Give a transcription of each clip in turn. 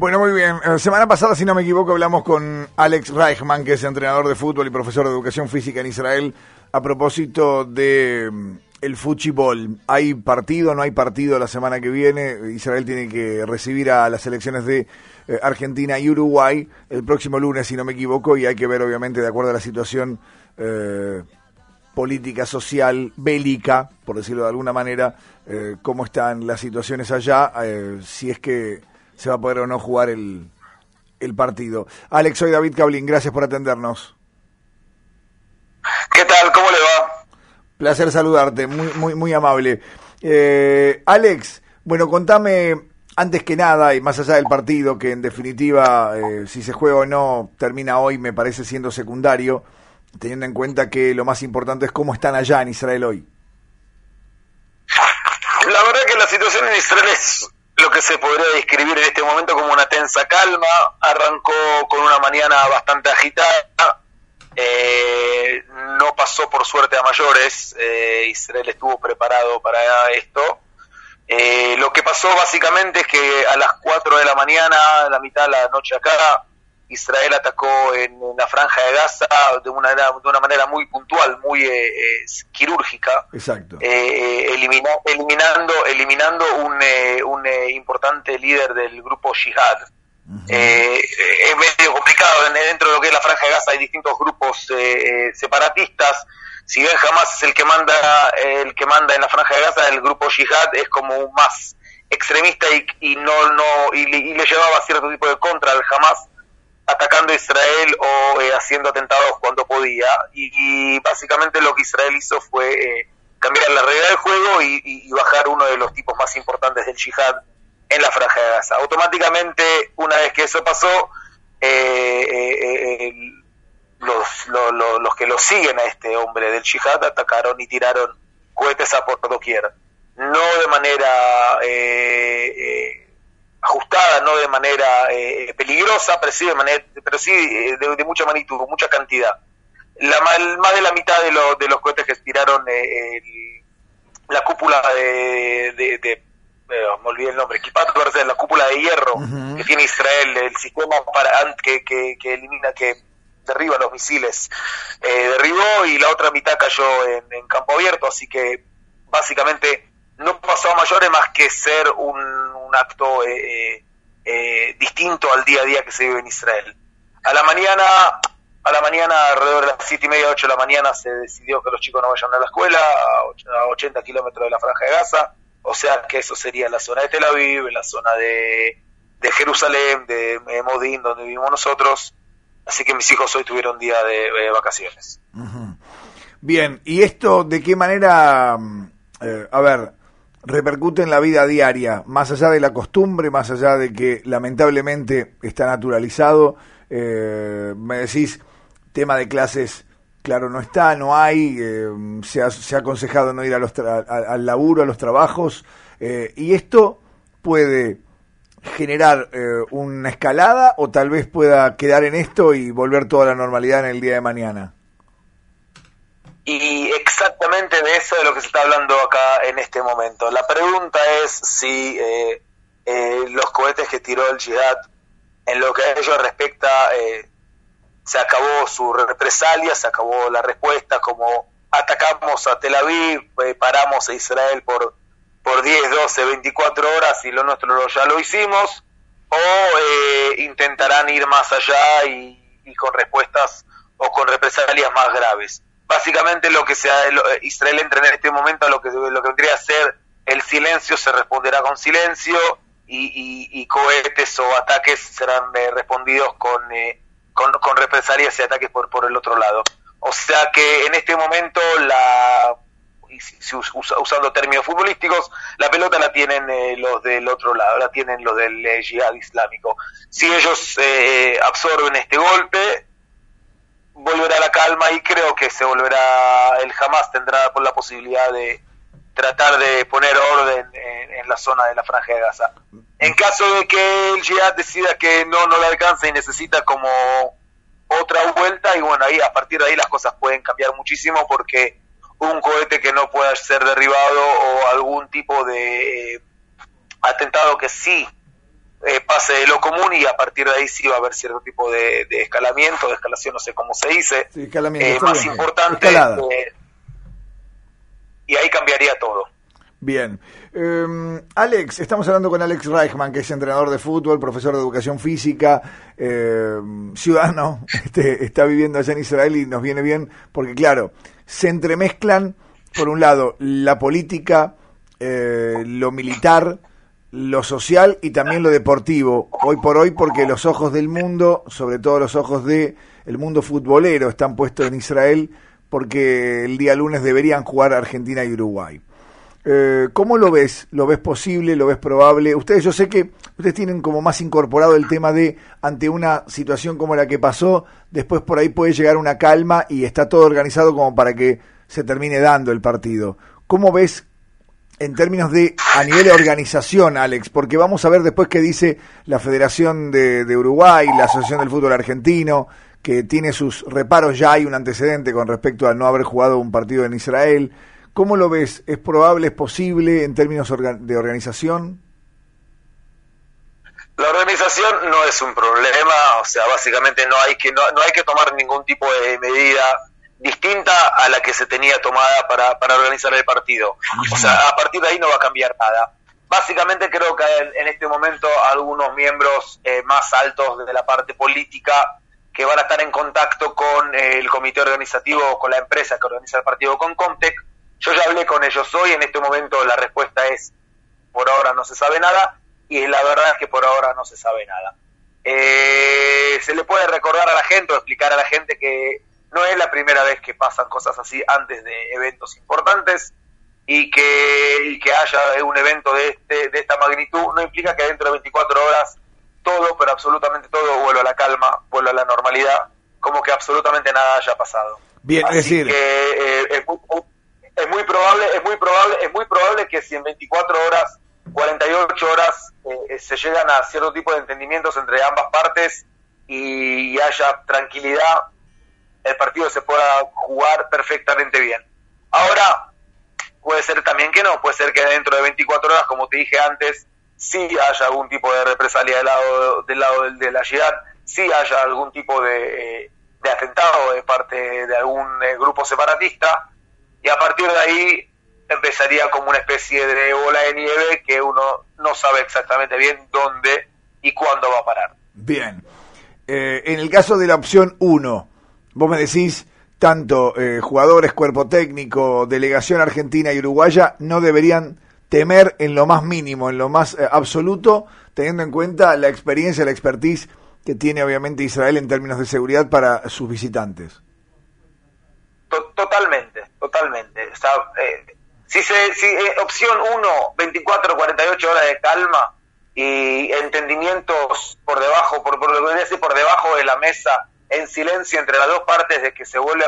Bueno, muy bien. Semana pasada, si no me equivoco, hablamos con Alex Reichman, que es entrenador de fútbol y profesor de educación física en Israel, a propósito de el fútbol. ¿Hay partido, no hay partido la semana que viene? Israel tiene que recibir a las selecciones de Argentina y Uruguay el próximo lunes, si no me equivoco, y hay que ver, obviamente, de acuerdo a la situación política, social, bélica, por decirlo de alguna manera, cómo están las situaciones allá, si es que se va a poder o no jugar el partido. Alex, soy David Cablin, gracias por atendernos. ¿Qué tal? ¿Cómo le va? Placer saludarte, muy amable. Alex, bueno, contame, antes que nada, y más allá del partido, que en definitiva, si se juega o no, termina hoy, me parece siendo secundario, teniendo en cuenta que lo más importante es cómo están allá en Israel hoy. La verdad que la situación en Israel es lo que se podría describir en este momento como una tensa calma. Arrancó con una mañana bastante agitada, no pasó por suerte a mayores. Israel estuvo preparado para esto. Lo que pasó básicamente es que a las 4 de la mañana, la mitad de la noche acá, Israel atacó en la franja de Gaza de una manera muy puntual, muy quirúrgica. Exacto. Eliminando un importante líder del grupo Jihad. Uh-huh. Es medio complicado. Dentro de lo que es la franja de Gaza hay distintos grupos separatistas. Si bien Hamas es el que manda en la franja de Gaza, el grupo Jihad es como un más extremista y le llevaba cierto tipo de contra al Hamas, atacando a Israel o haciendo atentados cuando podía, y básicamente lo que Israel hizo fue cambiar la regla del juego y bajar uno de los tipos más importantes del yihad en la franja de Gaza. Automáticamente, una vez que eso pasó, los que lo siguen a este hombre del yihad atacaron y tiraron cohetes a por doquier, no de manera ajustada, no de manera peligrosa, pero sí de mucha magnitud, mucha cantidad. Más de la mitad de los cohetes que tiraron la cúpula me olvidé el nombre, la cúpula de hierro. Uh-huh. Que tiene Israel, el sistema que derriba los misiles, derribó, y la otra mitad cayó en campo abierto, así que básicamente no pasó a mayores más que ser un acto distinto al día a día que se vive en Israel. A la mañana, alrededor de las 7:30, 8 de la mañana, se decidió que los chicos no vayan a la escuela, a 80 kilómetros de la franja de Gaza, o sea que eso sería la zona de Tel Aviv, la zona de Jerusalén, de Modín, donde vivimos nosotros, así que mis hijos hoy tuvieron día de vacaciones. Uh-huh. Bien, ¿y esto de qué manera, repercute en la vida diaria, más allá de la costumbre, más allá de que lamentablemente está naturalizado? Me decís, tema de clases, claro, no hay, se ha aconsejado no ir al laburo, a los trabajos, y esto puede generar una escalada, o tal vez pueda quedar en esto y volver toda la normalidad en el día de mañana. Y exactamente de eso de lo que se está hablando acá en este momento. La pregunta es si los cohetes que tiró el Jihad, en lo que a ello respecta, se acabó su represalia, se acabó la respuesta, como atacamos a Tel Aviv, paramos a Israel por 10, 12, 24 horas y lo nuestro ya lo hicimos, o intentarán ir más allá y con respuestas o con represalias más graves. Básicamente Israel entra en este momento a lo que vendría a ser el silencio, se responderá con silencio, y cohetes o ataques serán respondidos con represalias y ataques por el otro lado. O sea que en este momento, usando términos futbolísticos, la pelota la tienen los del otro lado, la tienen los del yihad islámico. Si ellos absorben este golpe, volverá la calma, y creo que el Hamas tendrá la posibilidad de tratar de poner orden en la zona de la franja de Gaza. En caso de que el Jihad decida que no le alcanza y necesita como otra vuelta, y bueno, ahí a partir de ahí las cosas pueden cambiar muchísimo, porque un cohete que no pueda ser derribado o algún tipo de atentado que sí pase de lo común, y a partir de ahí sí va a haber cierto tipo de escalamiento, de escalación, no sé cómo se dice, sí, escalamiento, más bien, importante, y ahí cambiaría todo. Bien. Alex, estamos hablando con Alex Reichman, que es entrenador de fútbol, profesor de educación física, ciudadano, está viviendo allá en Israel, y nos viene bien porque, claro, se entremezclan, por un lado, la política, lo militar, lo social y también lo deportivo, hoy por hoy, porque los ojos del mundo, sobre todo los ojos del mundo futbolero, están puestos en Israel, porque el día lunes deberían jugar Argentina y Uruguay. ¿Cómo lo ves? ¿Lo ves posible? ¿Lo ves probable? Yo sé que ustedes tienen como más incorporado el tema de, ante una situación como la que pasó, después por ahí puede llegar una calma y está todo organizado como para que se termine dando el partido. ¿Cómo ves en términos de, a nivel de organización, Alex? Porque vamos a ver después qué dice la Federación de Uruguay, la Asociación del Fútbol Argentino, que tiene sus reparos. Ya hay un antecedente con respecto a no haber jugado un partido en Israel. ¿Cómo lo ves? ¿Es probable, es posible en términos de organización? La organización no es un problema, o sea, básicamente no hay que tomar ningún tipo de medida distinta a la que se tenía tomada para organizar el partido. O sea, a partir de ahí no va a cambiar nada. Básicamente creo que en este momento algunos miembros más altos de la parte política, que van a estar en contacto con el comité organizativo, con la empresa que organiza el partido, con Comtec. Yo ya hablé con ellos hoy, en este momento la respuesta es, por ahora no se sabe nada, y la verdad es que por ahora no se sabe nada. Se le puede recordar a la gente o explicar a la gente que no es la primera vez que pasan cosas así antes de eventos importantes, y que haya un evento de esta magnitud no implica que dentro de 24 horas todo, pero absolutamente todo, vuelva a la calma, vuelva a la normalidad, como que absolutamente nada haya pasado. Bien, así es decir, que es muy probable que si en 24 horas, 48 horas se llegan a cierto tipo de entendimientos entre ambas partes y haya tranquilidad, el partido se pueda jugar perfectamente bien. Ahora, puede ser también que no, puede ser que dentro de 24 horas, como te dije antes, sí haya algún tipo de represalia del lado de la Jihad, sí haya algún tipo de atentado de parte de algún grupo separatista, y a partir de ahí empezaría como una especie de bola de nieve que uno no sabe exactamente bien dónde y cuándo va a parar. Bien. En el caso de la opción 1, vos me decís, tanto jugadores, cuerpo técnico, delegación argentina y uruguaya no deberían temer en lo más mínimo, en lo más absoluto, teniendo en cuenta la experiencia, la expertise que tiene obviamente Israel en términos de seguridad para sus visitantes. Totalmente. O sea, opción 1, 24, 48 horas de calma y entendimientos por debajo, por lo que voy a decir, por debajo de la mesa, en silencio entre las dos partes, de que se vuelve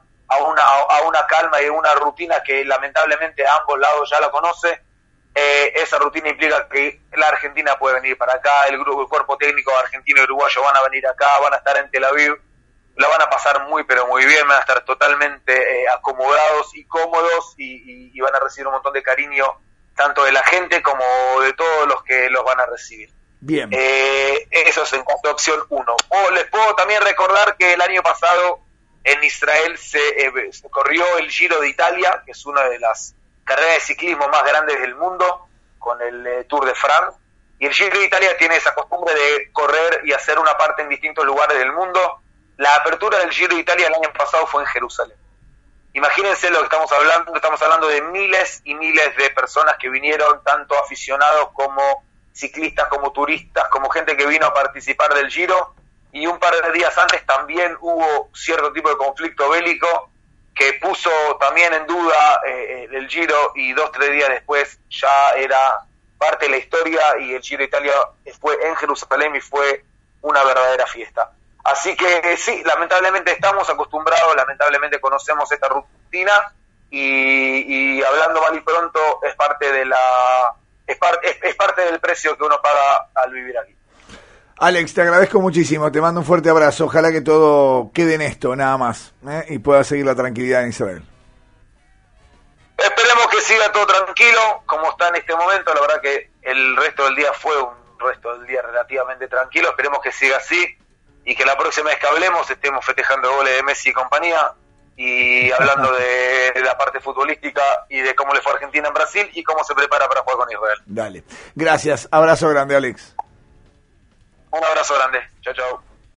a una calma y una rutina que lamentablemente ambos lados ya la conocen. Esa rutina implica que la Argentina puede venir para acá, el cuerpo técnico argentino y uruguayo van a venir acá, van a estar en Tel Aviv, la van a pasar muy pero muy bien, van a estar totalmente acomodados y cómodos, y van a recibir un montón de cariño tanto de la gente como de todos los que los van a recibir. Bien. Eso es en cuanto a opción 1. Les puedo también recordar que el año pasado en Israel se corrió el Giro de Italia, que es una de las carreras de ciclismo más grandes del mundo, con el Tour de France, y el Giro de Italia tiene esa costumbre de correr y hacer una parte en distintos lugares del mundo. La apertura del Giro de Italia el año pasado fue en Jerusalén. Imagínense lo que estamos hablando de miles y miles de personas que vinieron, tanto aficionados como ciclistas, como turistas, como gente que vino a participar del Giro, y un par de días antes también hubo cierto tipo de conflicto bélico que puso también en duda el Giro, y 2-3 días después ya era parte de la historia, y el Giro de Italia fue en Jerusalén y fue una verdadera fiesta. Así que sí, lamentablemente estamos acostumbrados, lamentablemente conocemos esta rutina, y hablando mal y pronto es parte del precio que uno paga al vivir aquí. Alex, te agradezco muchísimo, te mando un fuerte abrazo, ojalá que todo quede en esto, nada más, y pueda seguir la tranquilidad en Israel. Esperemos que siga todo tranquilo, como está en este momento. La verdad que el resto del día fue un resto del día relativamente tranquilo. Esperemos que siga así y que la próxima vez que hablemos estemos festejando goles de Messi y compañía y hablando de la parte futbolística y de cómo le fue a Argentina en Brasil y cómo se prepara para jugar con Israel. Dale. Gracias. Abrazo grande, Alex. Un abrazo grande. Chao, chao.